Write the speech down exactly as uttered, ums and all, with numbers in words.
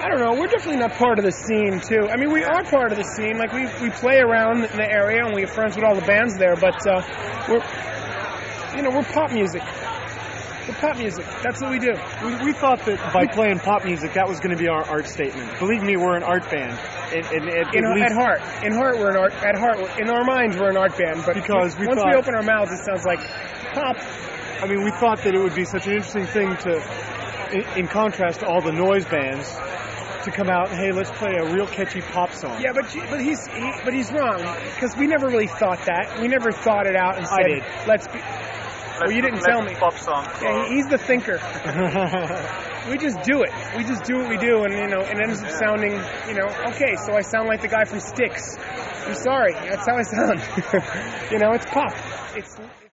I don't know. We're definitely not part of the scene, too. I mean, we are part of the scene. Like, we we play around in the area, and we're friends with all the bands there, but uh, we're, you know, we're pop music. We're pop music. That's what we do. We, we thought that by playing pop music, that was going to be our art statement. Believe me, we're an art band. It, it, it, in, at, least, at heart. In heart, we're an art. At heart, in our minds, we're an art band, but because we once thought, we open our mouths, it sounds like pop. I mean, we thought that it would be such an interesting thing to, in, in contrast to all the noise bands, to come out and, hey, let's play a real catchy pop song. Yeah, but but he's he, but he's wrong, because we never really thought that. We never thought it out and said, I did. let's be... Well, you didn't tell me. Pop song. Yeah, he's the thinker. We just do it. We just do what we do, and you know, it ends up sounding, you know, okay. So I sound like the guy from Styx. I'm sorry, that's how I sound. You know, it's pop. It's.